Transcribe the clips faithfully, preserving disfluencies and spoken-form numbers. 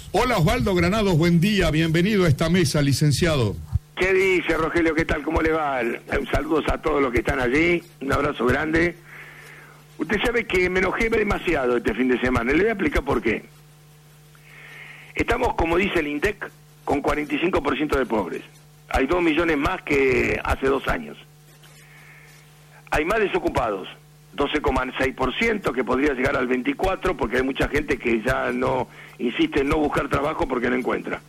Hola Osvaldo Granados, buen día, bienvenido a esta mesa, licenciado. ¿Qué dice, Rogelio? ¿Qué tal? ¿Cómo le va? Saludos a todos los que están allí, un abrazo grande. Usted sabe que me enojé demasiado este fin de semana, le voy a explicar por qué. Estamos, como dice el INDEC, con cuarenta y cinco por ciento de pobres. Hay dos millones más que hace dos años. Hay más desocupados, doce coma seis por ciento, que podría llegar al veinticuatro por ciento, porque hay mucha gente que ya no insiste en no buscar trabajo porque no encuentra.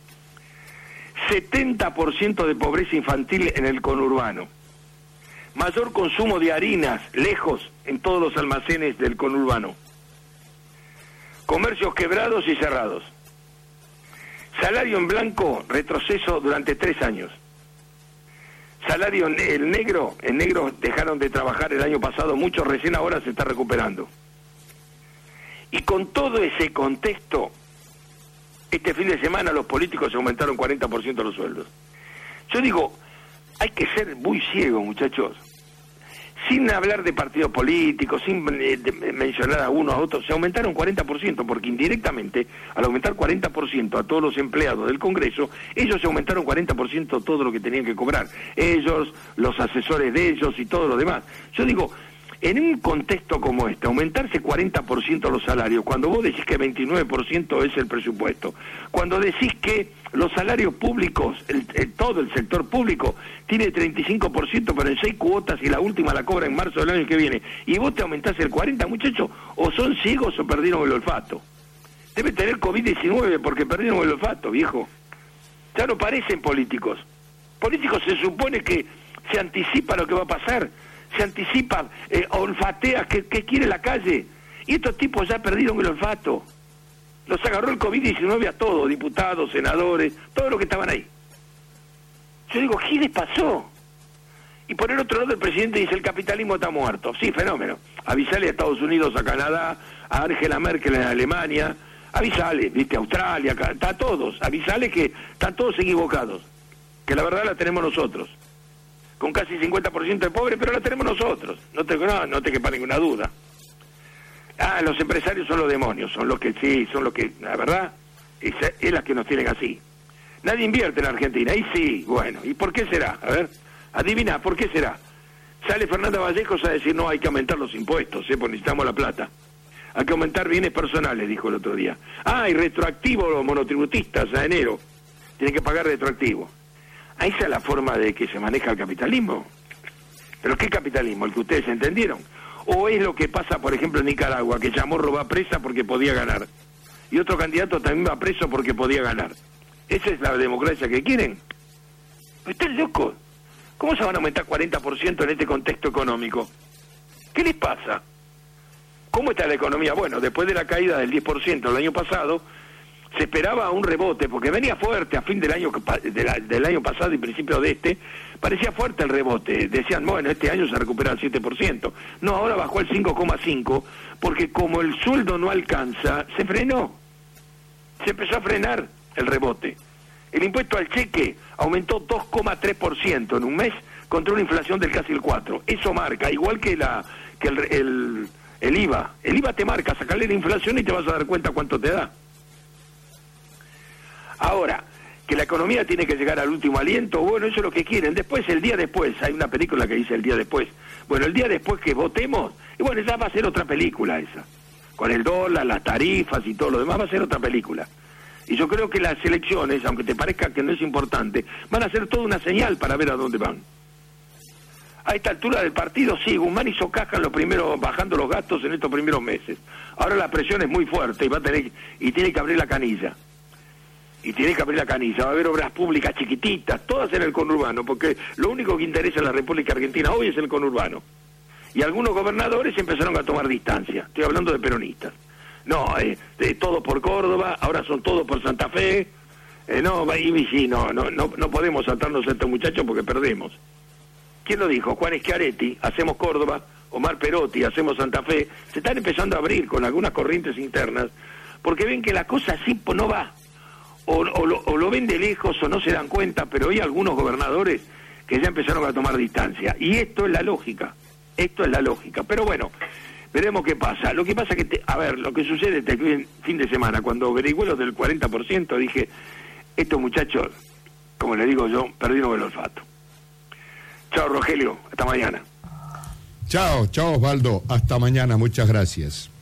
setenta por ciento de pobreza infantil en el conurbano. Mayor consumo de harinas, lejos, en todos los almacenes del conurbano. Comercios quebrados y cerrados. Salario en blanco, retroceso durante tres años. Salario en el negro, en negro dejaron de trabajar el año pasado, muchos recién ahora se está recuperando. Y con todo ese contexto, este fin de semana los políticos aumentaron cuarenta por ciento los sueldos. Yo digo, hay que ser muy ciego, muchachos. Sin hablar de partidos políticos, sin eh, de mencionar a uno a otro, se aumentaron cuarenta por ciento, porque indirectamente, al aumentar cuarenta por ciento a todos los empleados del Congreso, ellos se aumentaron cuarenta por ciento todo lo que tenían que cobrar. Ellos, los asesores de ellos y todo lo demás. Yo digo, en un contexto como este, aumentarse cuarenta por ciento los salarios, cuando vos decís que veintinueve por ciento es el presupuesto, cuando decís que los salarios públicos, el, el, todo el sector público, tiene treinta y cinco por ciento, pero en seis cuotas y la última la cobra en marzo del año que viene, y vos te aumentás el cuarenta por ciento, muchachos, o son ciegos o perdieron el olfato. Debe tener COVID diecinueve porque perdieron el olfato, viejo. Ya no parecen políticos. Políticos se supone que se anticipa lo que va a pasar, se anticipa, eh, olfatea qué, qué quiere la calle, y estos tipos ya perdieron el olfato. Los agarró el COVID diecinueve a todos, diputados, senadores, todos los que estaban ahí. Yo digo, ¿qué les pasó? Y por el otro lado el presidente dice, el capitalismo está muerto. Sí, fenómeno. Avisale a Estados Unidos, a Canadá, a Angela Merkel en Alemania, avisale, viste, a Australia, a todos, avisale que están todos equivocados, que la verdad la tenemos nosotros. Con casi cincuenta por ciento de pobres, pero la tenemos nosotros. No te, no, no te quepa ninguna duda. Ah, los empresarios son los demonios, son los que sí, son los que, la verdad, es, es las que nos tienen así. Nadie invierte en la Argentina, ahí sí, bueno, ¿y por qué será? A ver, adivina, ¿por qué será? Sale Fernanda Vallejos a decir, no, hay que aumentar los impuestos, ¿eh? Pues necesitamos la plata. Hay que aumentar bienes personales, dijo el otro día. Ah, y retroactivo los monotributistas a enero, tienen que pagar retroactivo. Ah, esa es la forma de que se maneja el capitalismo. ¿Pero qué capitalismo? ¿El que ustedes entendieron? ¿O es lo que pasa, por ejemplo, en Nicaragua, que Chamorro va presa porque podía ganar? Y otro candidato también va preso porque podía ganar. ¿Esa es la democracia que quieren? ¿Están locos? ¿Cómo se van a aumentar cuarenta por ciento en este contexto económico? ¿Qué les pasa? ¿Cómo está la economía? Bueno, después de la caída del diez por ciento el año pasado, se esperaba un rebote, porque venía fuerte a fin del año de la, del año pasado y principio de este, parecía fuerte el rebote. Decían, bueno, este año se recupera el siete por ciento. No, ahora bajó al cinco coma cinco por ciento, porque como el sueldo no alcanza, se frenó. Se empezó a frenar el rebote. El impuesto al cheque aumentó dos coma tres por ciento en un mes contra una inflación del casi el cuatro por ciento. Eso marca, igual que la que el, el, el I V A. El I V A te marca, sacarle la inflación y te vas a dar cuenta cuánto te da. Ahora, que la economía tiene que llegar al último aliento, bueno, eso es lo que quieren. Después, el día después, hay una película que dice el día después. Bueno, el día después que votemos, y bueno, ya va a ser otra película esa. Con el dólar, las tarifas y todo lo demás, va a ser otra película. Y yo creo que las elecciones, aunque te parezca que no es importante, van a ser toda una señal para ver a dónde van. A esta altura del partido, sí, Guzmán hizo caja en los primeros, bajando los gastos en estos primeros meses. Ahora la presión es muy fuerte y va a tener y tiene que abrir la canilla. Y tiene que abrir la canilla, va a haber obras públicas chiquititas, todas en el conurbano, porque lo único que interesa en la República Argentina hoy es el conurbano. Y algunos gobernadores empezaron a tomar distancia, estoy hablando de peronistas. No, eh, de todo por Córdoba, ahora son todos por Santa Fe, eh, no, y sí, no, no, no, no podemos saltarnos a estos muchachos porque perdemos. ¿Quién lo dijo? Juan Schiaretti, hacemos Córdoba, Omar Perotti, hacemos Santa Fe, se están empezando a abrir con algunas corrientes internas, porque ven que la cosa así no va. O, o, lo, o lo ven de lejos o no se dan cuenta, pero hay algunos gobernadores que ya empezaron a tomar distancia. Y esto es la lógica, esto es la lógica. Pero bueno, Veremos qué pasa. Lo que pasa que, te, a ver, lo que sucede este fin de semana, cuando averigué los del cuarenta por ciento, dije, estos muchachos, como le digo yo, perdieron el olfato. Chao, Rogelio, hasta mañana. Chao, chao Osvaldo, hasta mañana, muchas gracias.